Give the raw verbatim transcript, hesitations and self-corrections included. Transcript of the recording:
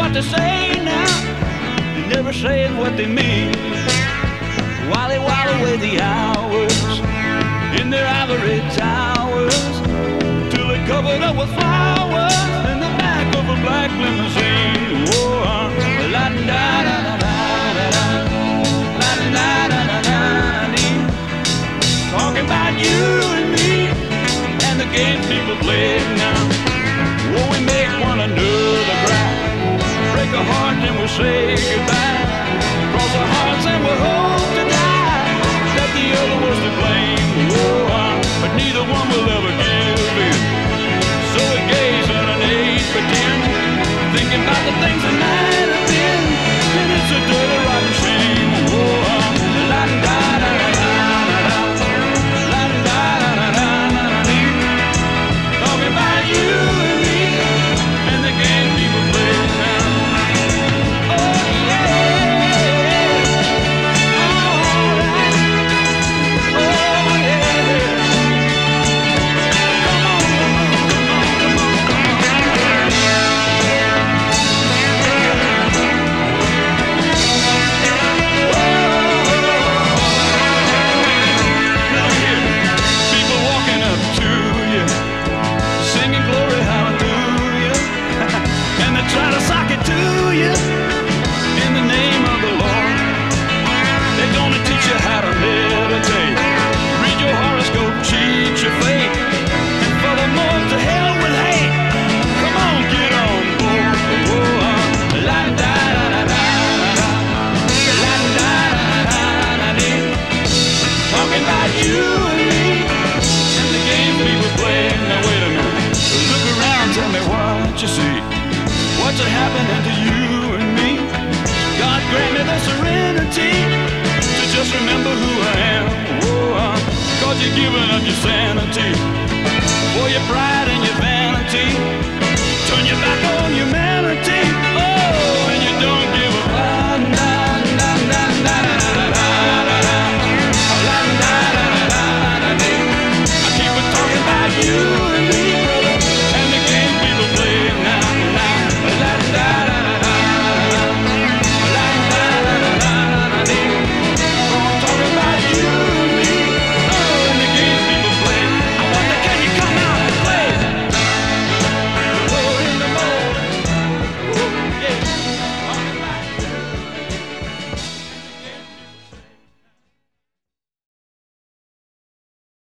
what they say now, never saying what they mean. While they while away the hours in their ivory towers, till they're covered up with flowers in the back of a black limousine. Oh, uh, la da da da da da, la da da da da dee. Talking about you and me and the games people play now. Oh, we make one another cry, break a heart, then we say goodbye.